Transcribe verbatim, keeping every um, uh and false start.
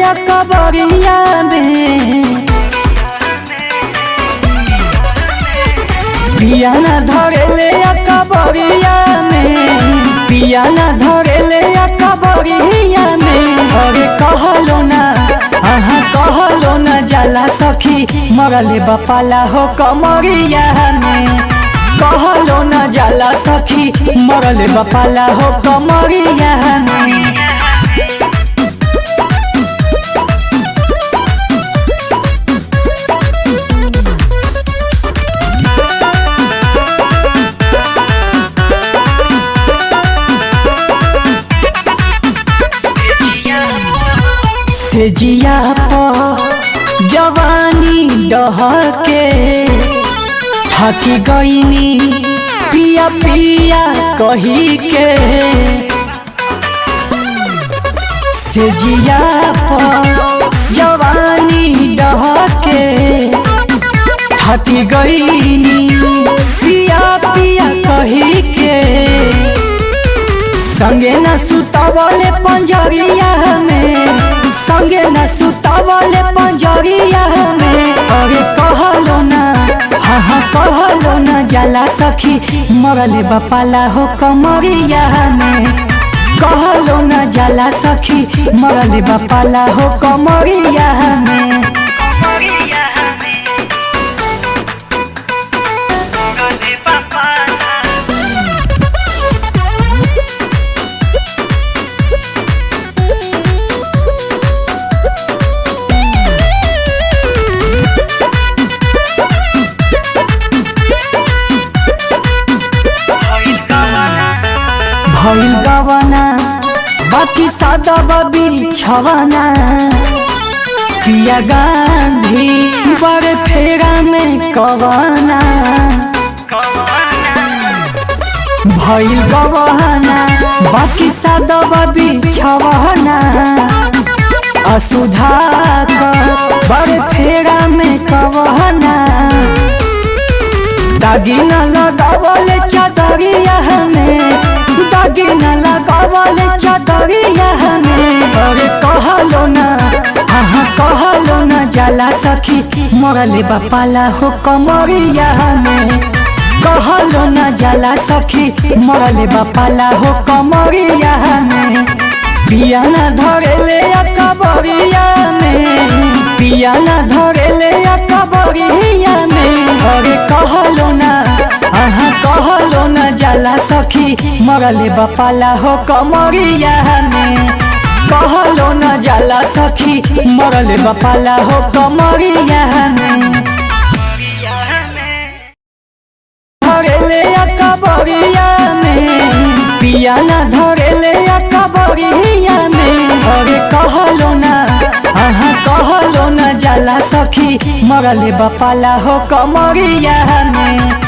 कबरिया में, पिया न धरेले कबरिया में, पिया न धरेले कबरिया में। अरे कहलो ना अहाँ कहलो ना जाला सखी मरले बपाला हो कमरिया में, कहलो न जाला सखी मरले बपाला हो कमरिया में। से जिया पर जवानी डहके थकी गईनी पिया पिया कही के, से जिया पर जवानी डहके थकी गईनी पिया पिया कही के। संगे न सुतावले पंजरिया में, संगे न सुतावले पंजरिया में। अरे कहलो ना हाँ हाँ कहलो ना जाला सखी मरले बपाला हो कमरिया में, कहलो ना जाला सखी मरले बपाला हो कमरिया में। भइल गवना बाकी सादा बबी छवना, पिया गांधी बड़े फेरा में कवना। भइल गवना बाकी सादा बबी छवना, असुधा बड़े फेरा में कवना। दागी न लगावले चदरिया में, दागी न लगावले चदरिया में। अरे कहलो ना हाँ कहलो ना जाला सखी मरले बपाला हो कमरिया में, कहलो ना जाला सखी मरले बपाला हो कमरिया में। पिया न धरेले कबरिया में, पिया न धरेले कबरिया में। अरे कहलो ना अहाँ कहलो ना जाला सखी मरले बपाला हो कमरिया में, कहलो ना जाला सखी मरले बपाला हो कमरिया में। धरेले कबरिया में, पिया न धरेले कबरिया में। अरे कहलो ना अहाँ कहलो ना जाला सखी मरले बपाला हो कमरिया में।